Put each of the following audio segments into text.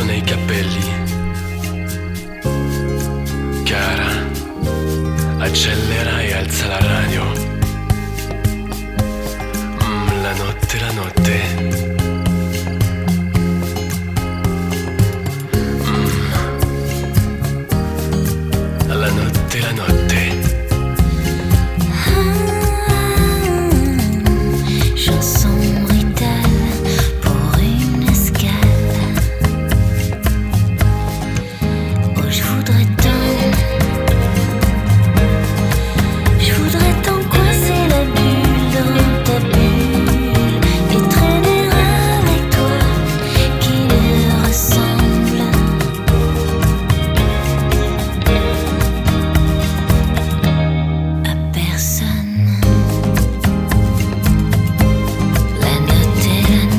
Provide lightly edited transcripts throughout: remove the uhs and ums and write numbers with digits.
vento nei capelli. Cara, accelera e alza la radio. La notte, la notte. La notte, la notte. Chanson brutale pour une escale. Oh, je voudrais tant coincer la bulle dans ta bulle et traîner avec toi qui ne ressemble à personne. La notte,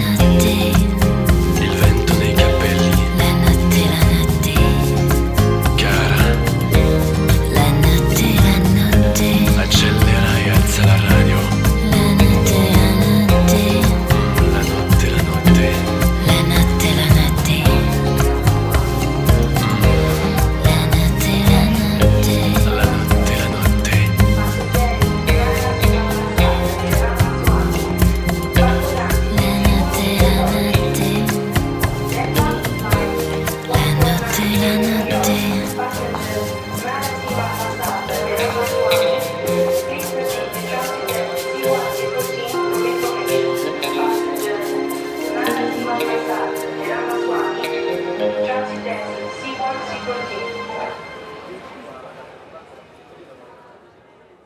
Il vento nei capelli. la notte, Cara, la notte, accelera e alza la radio. la notte, La notte, la notte. la notte, la notte, la notte, la notte, La notte, la notte. la notte, la notte, la notte.